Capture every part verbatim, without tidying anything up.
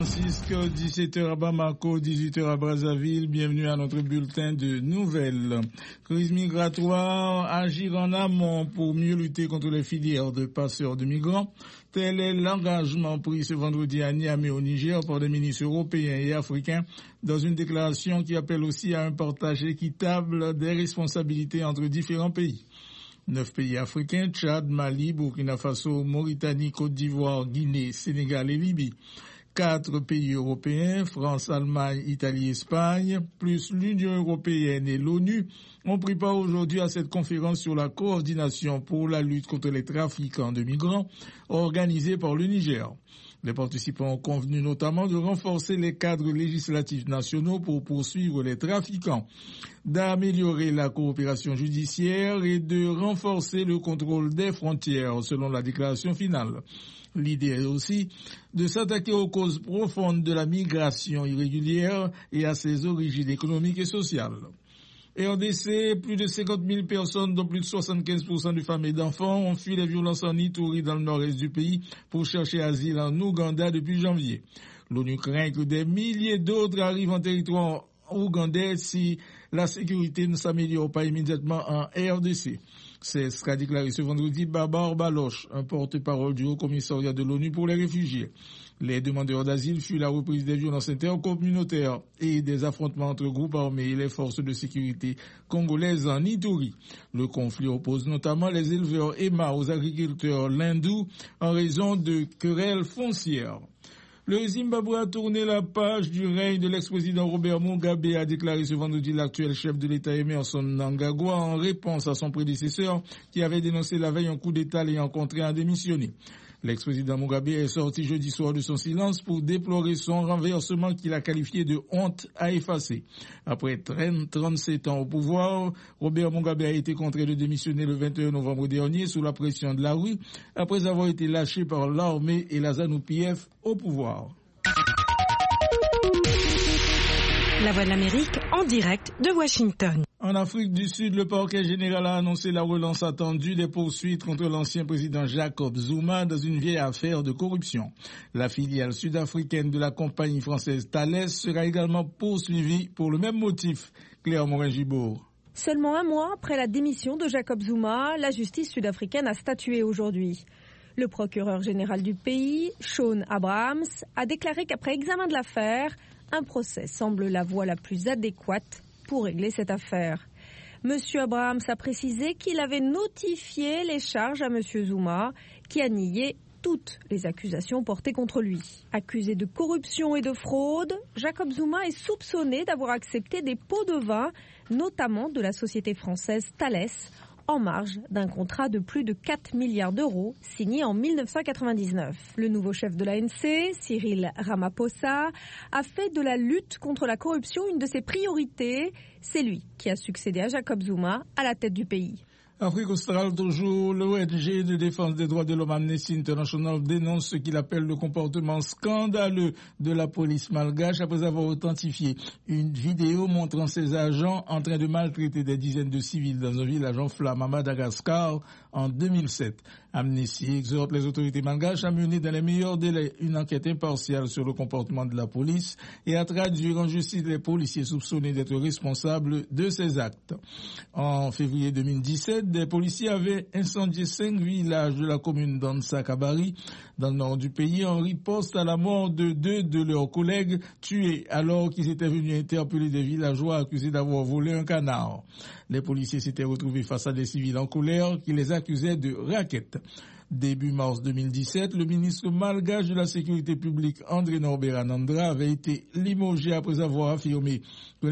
Francisco, dix-sept heures à Bamako, dix-huit heures à Brazzaville. Bienvenue à notre bulletin de nouvelles. Crise migratoire, agir en amont pour mieux lutter contre les filières de passeurs de migrants. Tel est l'engagement pris ce vendredi à Niamey au Niger par des ministres européens et africains dans une déclaration qui appelle aussi à un partage équitable des responsabilités entre différents pays. Neuf pays africains, Tchad, Mali, Burkina Faso, Mauritanie, Côte d'Ivoire, Guinée, Sénégal et Libye. Quatre pays européens, France, Allemagne, Italie, Espagne, plus l'Union européenne et l'ONU, ont pris part aujourd'hui à cette conférence sur la coordination pour la lutte contre les trafiquants de migrants organisée par le Niger. Les participants ont convenu notamment de renforcer les cadres législatifs nationaux pour poursuivre les trafiquants, d'améliorer la coopération judiciaire et de renforcer le contrôle des frontières, selon la déclaration finale. L'idée est aussi de s'attaquer aux causes profondes de la migration irrégulière et à ses origines économiques et sociales. R D C, plus de cinquante mille personnes, dont plus de soixante-quinze pour cent de femmes et d'enfants, ont fui les violences en Ituri dans le nord-est du pays pour chercher asile en Ouganda depuis janvier. L'ONU craint que des milliers d'autres arrivent en territoire ougandais si la sécurité ne s'améliore pas immédiatement en R D C. C'est ce qu'a déclaré ce vendredi Babar Baloch, un porte-parole du Haut-Commissariat de l'ONU pour les réfugiés. Les demandeurs d'asile fuient la reprise des violences intercommunautaires et des affrontements entre groupes armés et les forces de sécurité congolaises en Ituri. Le conflit oppose notamment les éleveurs Emma aux agriculteurs lindous en raison de querelles foncières. Le Zimbabwe a tourné la page du règne de l'ex-président Robert Mugabe, a déclaré ce vendredi l'actuel chef de l'État Emmerson Mnangagwa en réponse à son prédécesseur qui avait dénoncé la veille un coup d'État l'ayant contraint à démissionner. L'ex-président Mugabe est sorti jeudi soir de son silence pour déplorer son renversement qu'il a qualifié de honte à effacer. Après trente-sept ans au pouvoir, Robert Mugabe a été contraint de démissionner le vingt et un novembre dernier sous la pression de la rue, après avoir été lâché par l'armée et la ZANU-P F au pouvoir. La Voix de l'Amérique en direct de Washington. En Afrique du Sud, le parquet général a annoncé la relance attendue des poursuites contre l'ancien président Jacob Zuma dans une vieille affaire de corruption. La filiale sud-africaine de la compagnie française Thales sera également poursuivie pour le même motif. Claire Morin-Gibour. Seulement un mois après la démission de Jacob Zuma, la justice sud-africaine a statué aujourd'hui. Le procureur général du pays, Shaun Abrahams, a déclaré qu'après examen de l'affaire, un procès semble la voie la plus adéquate pour régler cette affaire. Monsieur Abrahams a précisé qu'il avait notifié les charges à Monsieur Zuma, qui a nié toutes les accusations portées contre lui. Accusé de corruption et de fraude, Jacob Zuma est soupçonné d'avoir accepté des pots de vin, notamment de la société française Thales, en marge d'un contrat de plus de quatre milliards d'euros signé en mille neuf cent quatre-vingt-dix-neuf. Le nouveau chef de l'A N C, Cyril Ramaphosa, a fait de la lutte contre la corruption une de ses priorités. C'est lui qui a succédé à Jacob Zuma à la tête du pays. Afrique australe, toujours, l'O N G de défense des droits de l'homme Amnesty International dénonce ce qu'il appelle le comportement scandaleux de la police malgache après avoir authentifié une vidéo montrant ses agents en train de maltraiter des dizaines de civils dans un village en flammes à Madagascar en deux mille sept. Amnesty exhorte les autorités malgaches à mener dans les meilleurs délais une enquête impartiale sur le comportement de la police et à traduire en justice les policiers soupçonnés d'être responsables de ces actes. En février deux mille dix-sept, des policiers avaient incendié cinq villages de la commune d'Ansa-Kabari, dans le nord du pays, en riposte à la mort de deux de leurs collègues tués alors qu'ils étaient venus interpeller des villageois accusés d'avoir volé un canard. Les policiers s'étaient retrouvés face à des civils en colère qui les accusaient de racket. Début mars deux mille dix-sept, le ministre malgache de la Sécurité publique André Norbert Anandra avait été limogé après avoir affirmé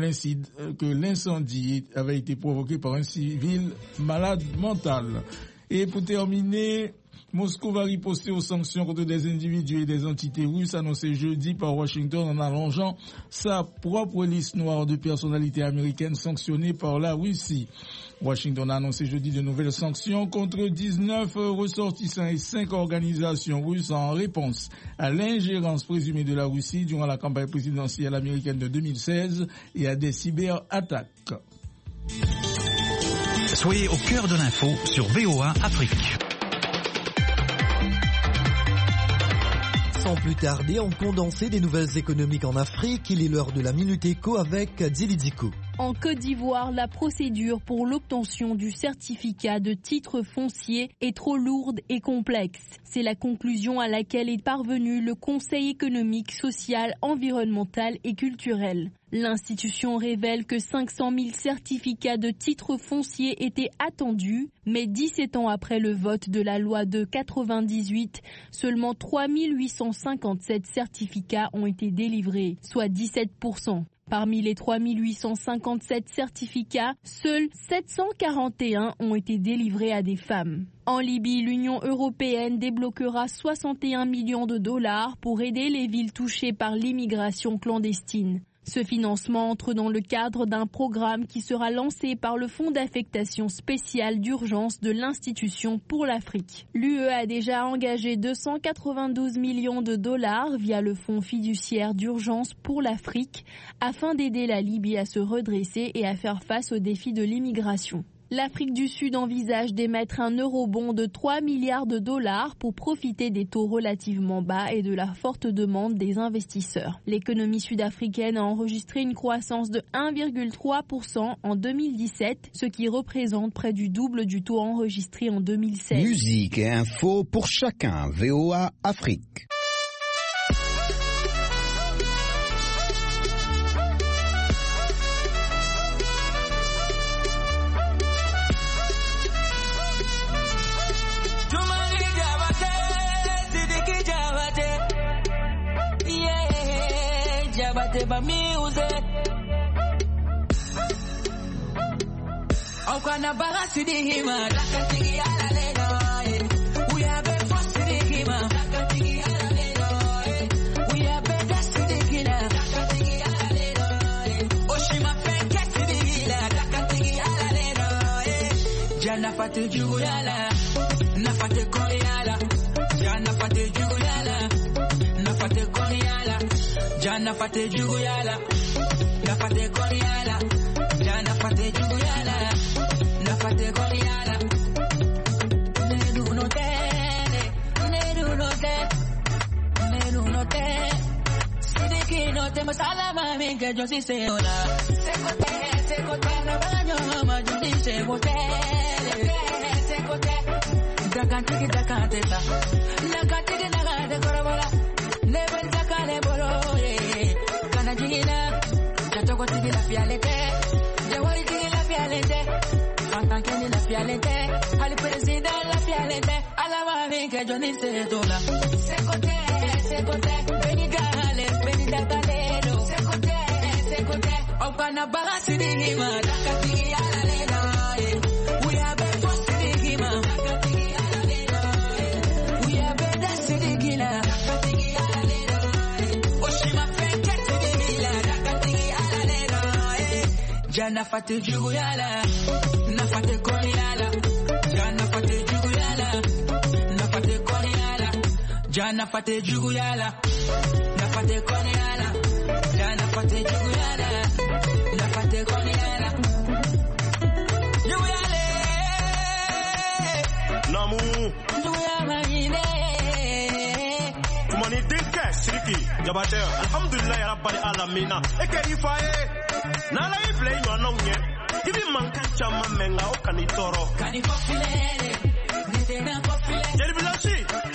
que l'incendie avait été provoqué par un civil malade mental. Et pour terminer, Moscou va riposter aux sanctions contre des individus et des entités russes annoncées jeudi par Washington en allongeant sa propre liste noire de personnalités américaines sanctionnées par la Russie. Washington a annoncé jeudi de nouvelles sanctions contre dix-neuf ressortissants et cinq organisations russes en réponse à l'ingérence présumée de la Russie durant la campagne présidentielle américaine de deux mille seize et à des cyberattaques. Soyez au cœur de l'info sur V O A Afrique. sans plus tarder, on condensé des nouvelles économiques en Afrique. Il est l'heure de la Minute Éco avec Djilidiko. En Côte d'Ivoire, la procédure pour l'obtention du certificat de titre foncier est trop lourde et complexe. C'est la conclusion à laquelle est parvenu le Conseil économique, social, environnemental et culturel. L'institution révèle que cinq cent mille certificats de titre foncier étaient attendus, mais dix-sept ans après le vote de la loi de quatre-vingt-dix-huit, seulement trois mille huit cent cinquante-sept certificats ont été délivrés, soit dix-sept pour cent. Parmi les trois mille huit cent cinquante-sept certificats, seuls sept cent quarante et un ont été délivrés à des femmes. En Libye, l'Union européenne débloquera soixante et un millions de dollars pour aider les villes touchées par l'immigration clandestine. Ce financement entre dans le cadre d'un programme qui sera lancé par le Fonds d'affectation spéciale d'urgence de l'Institution pour l'Afrique. L'U E a déjà engagé deux cent quatre-vingt-douze millions de dollars via le Fonds fiduciaire d'urgence pour l'Afrique afin d'aider la Libye à se redresser et à faire face aux défis de l'immigration. L'Afrique du Sud envisage d'émettre un eurobond de trois milliards de dollars pour profiter des taux relativement bas et de la forte demande des investisseurs. L'économie sud-africaine a enregistré une croissance de un virgule trois pour cent en deux mille dix-sept, ce qui représente près du double du taux enregistré en deux mille seize. Musique et info pour chacun. V O A Afrique. Ba music Okwana bara sidihima lakatigi ala leno we have been for sidihima lakatigi ala leno we have been sidihina lakatigi ala leno Oshima fenke sidihila lakatigi ala leno Jana fate juyala na fate koyala Jana fate juyala na fate koyala Jana fate juguyala, na fate koriala. Jana fate juguyala, na fate koriala. Nedu no te, nedu no te, nedu no te. Sidiki no te masala mami que yo sí sé hola. Secote, secote no baño ma yo sí sé bote. Secote, dakante dakante ta, dakante dakante korobola. Never dakane bolo. Chacho tigi la fialete, Jawari tigi la fialete, Fantankeni la fialete, Ali president la fialete, Alama vinke Johnny Sedola. Secote, secote, Benida Hale, Benida Galero. Secote, secote, Opana Baga Sidihima, Dakatigi ala lena. We have been for Sidihima, Dakatigi ala lena. We have been that Sidigina, Dakatigi ala lena. Oshima Fenke. Jana fate juguyala, na fate koriala. Jana fate juguyala, na fate koriala. Jana fate juguyala, na fate koriala. Jana fate juguyala, na fate koriala. Juguyale, Namu, juguyama ine. Kumani dinke siriki, jabater. Alhamdulillah ya rabbal alamina. Eke ifaye. Nala ible ino anonye, ibi manka chama menga o kanitoro. Kanifofile, nitena kofile. Jeri bilashi.